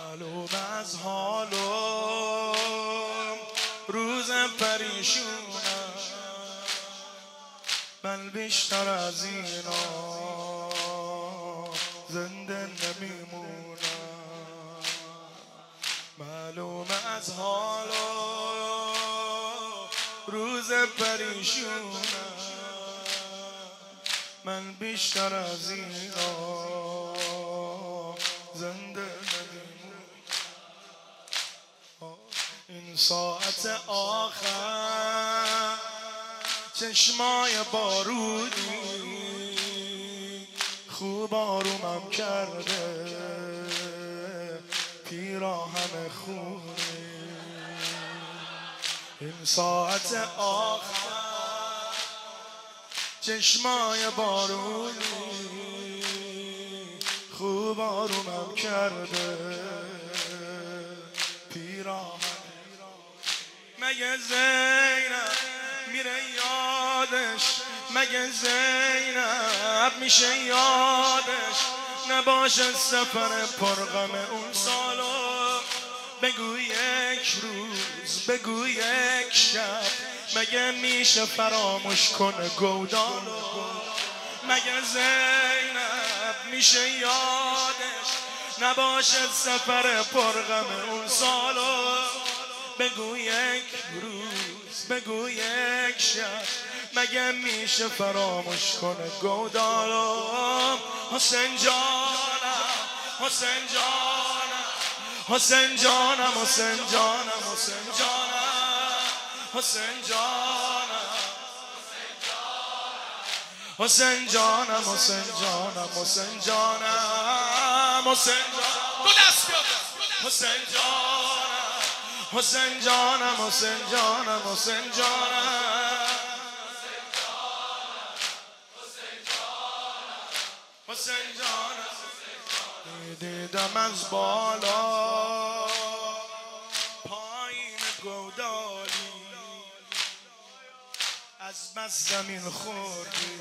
معلوم از حالم روز پریشونم، من بیشتر از اینا زنده نمیمونم. معلوم از حالم روز پریشونم، من بیشتر از اینا زنده نمیمونم. این ساعت آخر چشمای بارونی خوب آرومم کرده، پیراهن خونی. این ساعت آخر چشمای بارونی خوب آرومم کرده، پیراهن. مگه زینب میره یادش، مگه زینب میشه یادش نباشه سفر پرغم اون سالو. بگو یک روز، بگو یک شب، مگه میشه فراموش کنه گودالو. مگه زینب میشه یادش نباشه سفر پرغم اون سالو. بگو یک روز، بگو یک شب، مگه میشه فراموش کنه گودالو. حسین جانم، حسین جانم، حسین جانم، حسین جانم، حسین جانم، حسین جانم، حسین جانم، حسین جانم، حسین جانم، حسین جانم. دو دست بیاد. حسین جانم، حسین جانم، حسین جانم، حسین جانم، حسین جانم. دیدم از بالا پایین گودالی، از بس زمین خوردی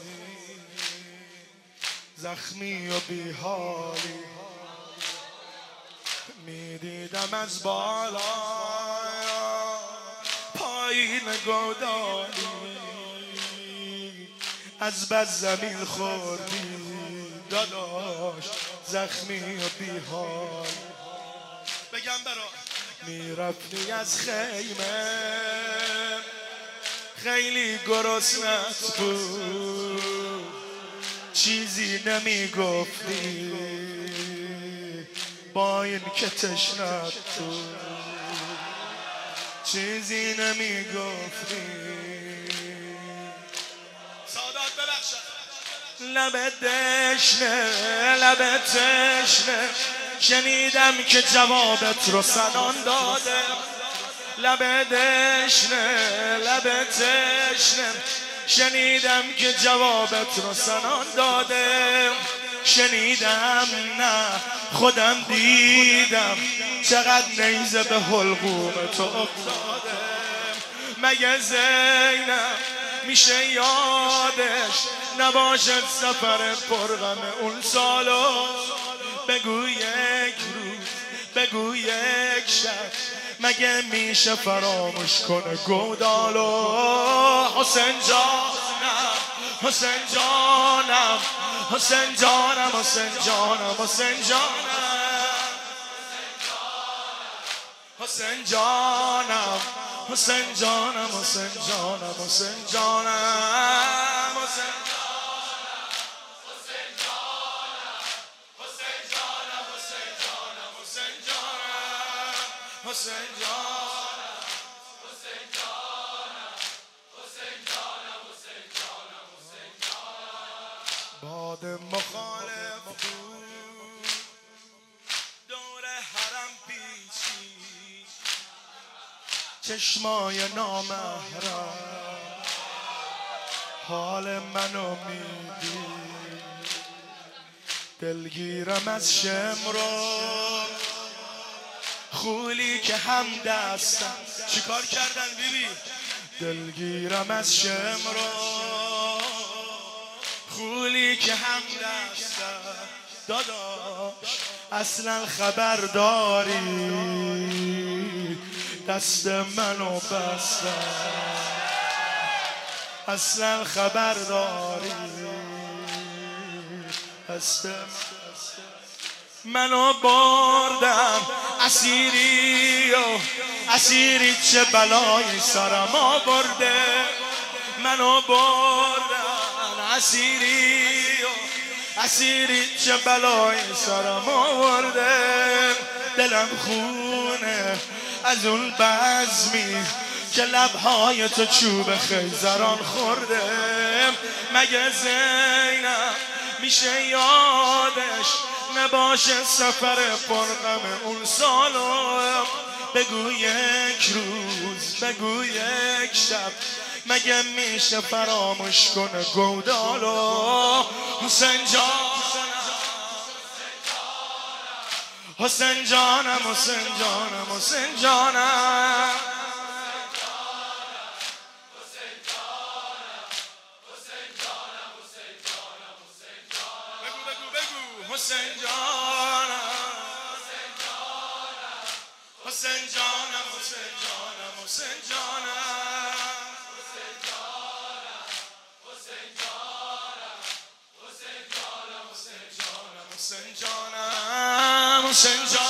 زخمی و بیحالی. میدیدم از بالا پایین گودالی، از بس زمین خوردی داداش زخمی و بیحال. بگم برا میرفتی از خیمه خیلی گرسنت بود، چیزی نمیگفتی با این که تشنت بود، چیزی نمیگفتی. سادات ببخشد. لبت دشنه، لبت تشنه، شنیدم که جوابت رو سنان داده. لبت دشنه، لبت تشنه، شنیدم که جوابت رو سنان داده. شنیدم نه خودم دیدم چقدر نیزه به حلقوم تو افتاده. مگه زینب میشه یادش نباشد سفر پرغم اون سالو. بگو یک روز، بگو یک شب، مگه میشه فراموش کنه گودالو. حسین جانم، حسین جانم، حسین جانم، حسین جانم، حسین جانم، حسین جانم، حسین جانم، حسین جانم، حسین جانم، حسین حسین جانم، حسین جانم، حسین جانم، حسین جانم، حسین جانم. باد مخالف بود دور حرم پیچید، چشمای نامحرم حال منو میدید. دلگیرم از شمرو خولی که هم دستم. چیکار کردن بیبی؟ دلگیرم از شمرو خولی که هم دستم. داداش اصلا خبر داری دست منو بستن، اصلا خبر داری دست منو بردن اسیری و اسیری چه بلایی سرم آورده، منو بردن اسیری و اسیری چه بلایی سرم آورده. دلم خونه از اون بزمی که لبهای تو چوب خیزران خورده. مگه زینب میشه یادش نباشه سفر پرغم اون سالو؟ بگو یک روز بگو یک شب مگه میشه فراموش کنه گودالو؟ حسین جانم حسین جانم حسین جانم حسین جانم حسین جانم حسین جانم حسین جانم حسین جانم حسین جانم حسین جانم حسین جانم حسین جانم